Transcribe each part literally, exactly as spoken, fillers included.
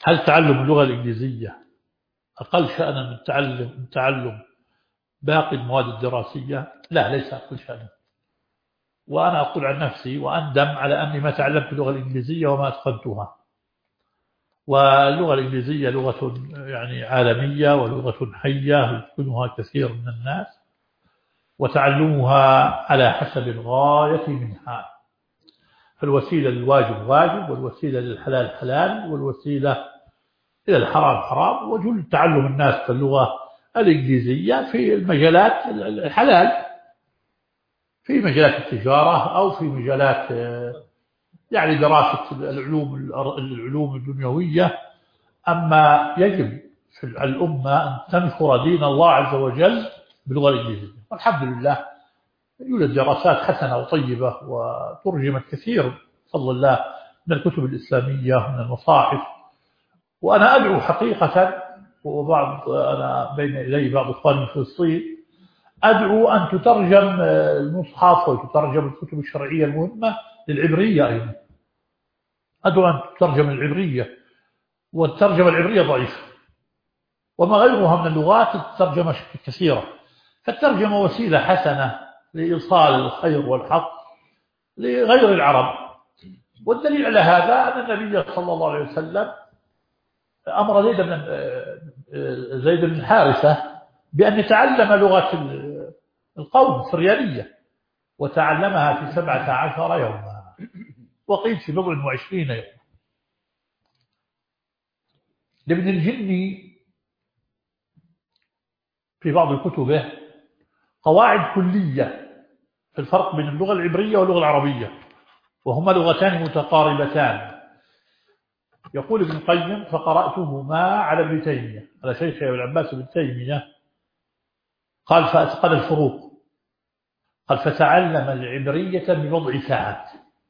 هل تعلم اللغة الإنجليزية أقل شأنا من تعلم من تعلم باقي المواد الدراسية؟ لا، ليس أقل شأنا. وأنا أقول عن نفسي وأندم على أني ما تعلمت اللغة الإنجليزية وما أتقنتها. واللغة الإنجليزية لغة يعني عالمية ولغة حية يتقنها كثير من الناس، وتعلمها على حسب الغاية منها. فالوسيلة للواجب واجب، والوسيلة للحلال حلال، والوسيلة إلى الحرام حرام. وجل تعلم الناس اللغة الإنجليزية في المجالات الحلال، في مجالات التجارة أو في مجالات يعني دراسة العلوم العلوم الدنيوية. أما يجب في الأمة أن تنشر دين الله عز وجل باللغة الإنجليزية، والحمد لله يوجد دراسات حسنة وطيبة وترجمت كثير بفضل الله من الكتب الإسلامية ومن المصاحف. وأنا أدعو حقيقة، وبعض أنا بين إلي بعض إخواني من فلسطين، أدعو أن تترجم المصحف وتترجم الكتب الشرعية المهمة للعبرية أيضا. أدعو أن تترجم العبرية، والترجمة العبرية ضعيفة، وما غيرها من اللغات الترجمة كثيرة. فالترجمة وسيلة حسنة لإيصال الخير والحق لغير العرب. والدليل على هذا أن النبي صلى الله عليه وسلم أمر زيد بن زيد بن حارثة بأن يتعلم لغة القوم السريانية، وتعلمها في سبعة عشر يوما، وقيل في بضع وعشرين يوما. لابن الجني في بعض كتبه قواعد كلية في الفرق بين اللغة العبرية واللغة العربية، وهما لغتان متقاربتان. يقول ابن القيم: فقرأتهما على ابن تيمية، على شيخ ابن العباس بن تيمية. قال: فأتقن الفروق. قال: فتعلم العبرية ببضع ساعات.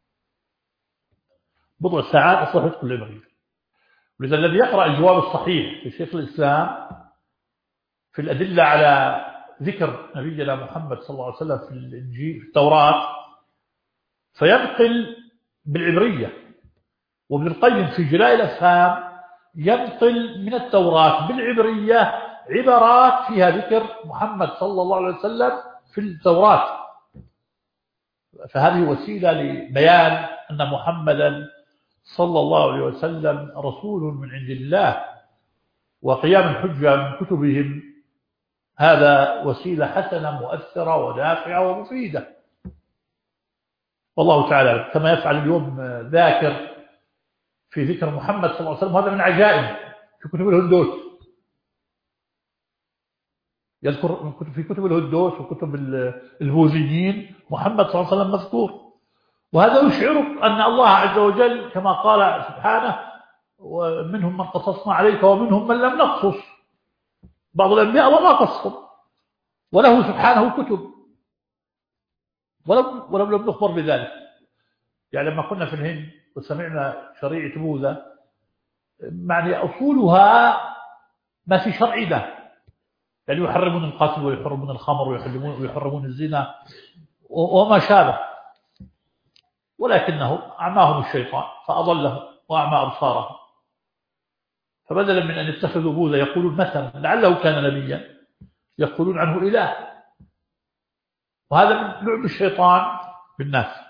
بضع ساعات أصبحت كل العبرية. ولذا الذي يقرأ الجواب الصحيح في شيخ الإسلام في الأدلة على ذكر نبينا محمد صلى الله عليه وسلم في الإنجيل في التوراة فينقل بالعبرية، وابن القيم في جلاء الأفهام ينقل من التوراة بالعبرية عبارات فيها ذكر محمد صلى الله عليه وسلم في التوراة. فهذه وسيلة لبيان أن محمدا صلى الله عليه وسلم رسول من عند الله، وقيام الحجة من كتبهم هذا وسيلة حسنة مؤثرة ونافعة ومفيدة. والله تعالى كما يفعل اليوم ذاكر في ذكر محمد صلى الله عليه وسلم، هذا من عجائب في كتب الهندوس. يذكر في كتب الهندوس وكتب البوذيين محمد صلى الله عليه وسلم مذكور، وهذا يشعرك أن الله عز وجل كما قال سبحانه: ومنهم من قصصنا عليك ومنهم من لم نقصص. بعض الأنبياء الله ما قصهم، وله سبحانه كتب ولم ولم لم نخبر بذلك. يعني لما كنا في الهند وسمعنا شريعة بوذا، يعني أصولها ما في شرعنا، يعني يحرمون القتل ويحرمون الخمر ويحرمون ويحرمون الزنا وما شابه، ولكنه أعماهم الشيطان فأضلهم وأعمى أبصارهم. فبدلا من أن يتخذوا بوذا يقولون مثلا لعله كان نبيا، يقولون عنه إله. وهذا من لعب الشيطان بالناس.